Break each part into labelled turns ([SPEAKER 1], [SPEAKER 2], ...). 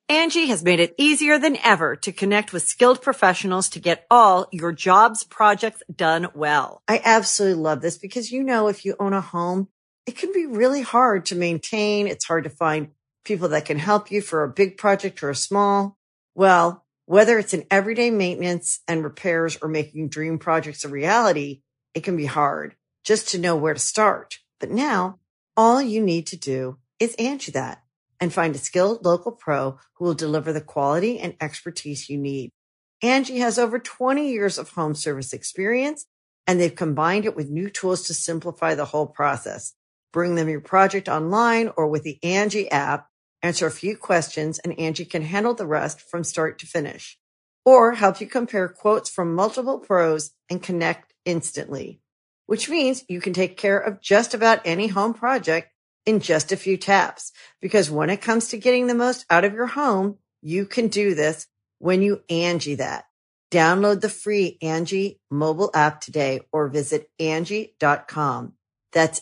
[SPEAKER 1] Angie has made it easier than ever to connect with skilled professionals to get all your jobs projects done well. I absolutely love this because, if you own a home, it can be really hard to maintain. It's hard to find people that can help you for a big project or a small. Well, whether it's in everyday maintenance and repairs or making dream projects a reality, it can be hard just to know where to start. But now all you need to do is Angie that and find a skilled local pro who will deliver the quality and expertise you need. Angie has over 20 years of home service experience, and they've combined it with new tools to simplify the whole process. Bring them your project online or with the Angie app, answer a few questions, and Angie can handle the rest from start to finish. Or help you compare quotes from multiple pros and connect instantly, which means you can take care of just about any home project in just a few taps. Because when it comes to getting the most out of your home, you can do this when you Angie that. Download the free Angie mobile app today or visit Angie.com. That's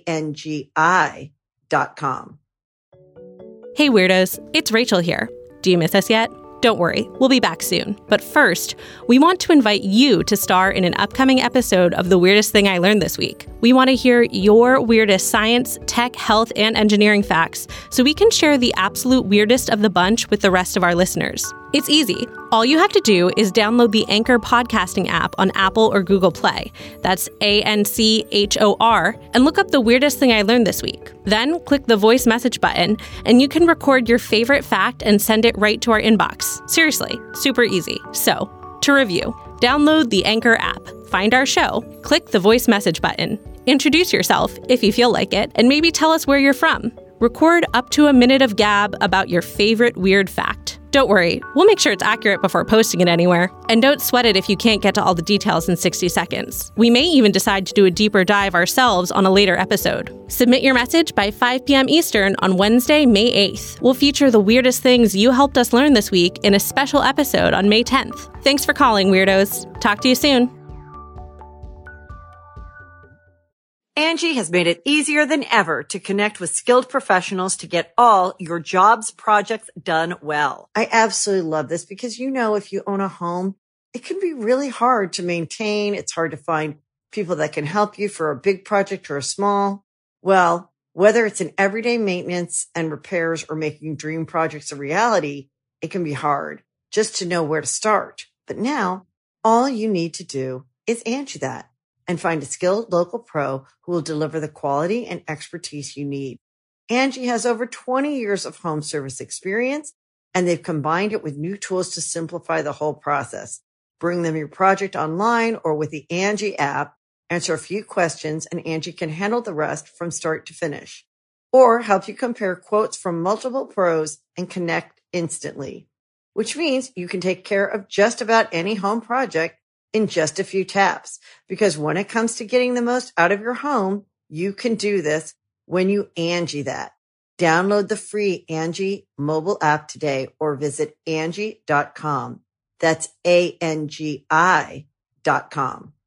[SPEAKER 1] ANGI.com.
[SPEAKER 2] Hey Weirdos, it's Rachel here. Do you miss us yet? Don't worry, we'll be back soon. But first, we want to invite you to star in an upcoming episode of The Weirdest Thing I Learned This Week. We want to hear your weirdest science, tech, health, and engineering facts so we can share the absolute weirdest of the bunch with the rest of our listeners. It's easy. All you have to do is download the Anchor podcasting app on Apple or Google Play. That's ANCHOR, and look up The Weirdest Thing I Learned This Week. Then click the voice message button, and you can record your favorite fact and send it right to our inbox. Seriously, super easy. So, to review, download the Anchor app, find our show, click the voice message button, introduce yourself if you feel like it, and maybe tell us where you're from. Record up to a minute of gab about your favorite weird fact. Don't worry, we'll make sure it's accurate before posting it anywhere. And don't sweat it if you can't get to all the details in 60 seconds. We may even decide to do a deeper dive ourselves on a later episode. Submit your message by 5 p.m. Eastern on Wednesday, May 8th. We'll feature the weirdest things you helped us learn this week in a special episode on May 10th. Thanks for calling, Weirdos. Talk to you soon.
[SPEAKER 1] Angie has made it easier than ever to connect with skilled professionals to get all your jobs projects done well. I absolutely love this because, if you own a home, it can be really hard to maintain. It's hard to find people that can help you for a big project or a small. Well, whether it's in everyday maintenance and repairs or making dream projects a reality, it can be hard just to know where to start. But now all you need to do is Angie that and find a skilled local pro who will deliver the quality and expertise you need. Angie has over 20 years of home service experience, and they've combined it with new tools to simplify the whole process. Bring them your project online or with the Angie app, answer a few questions, and Angie can handle the rest from start to finish. Or help you compare quotes from multiple pros and connect instantly, which means you can take care of just about any home project in just a few taps. Because when it comes to getting the most out of your home, you can do this when you Angie that. Download the free Angie mobile app today or visit Angie.com. That's ANGI.com.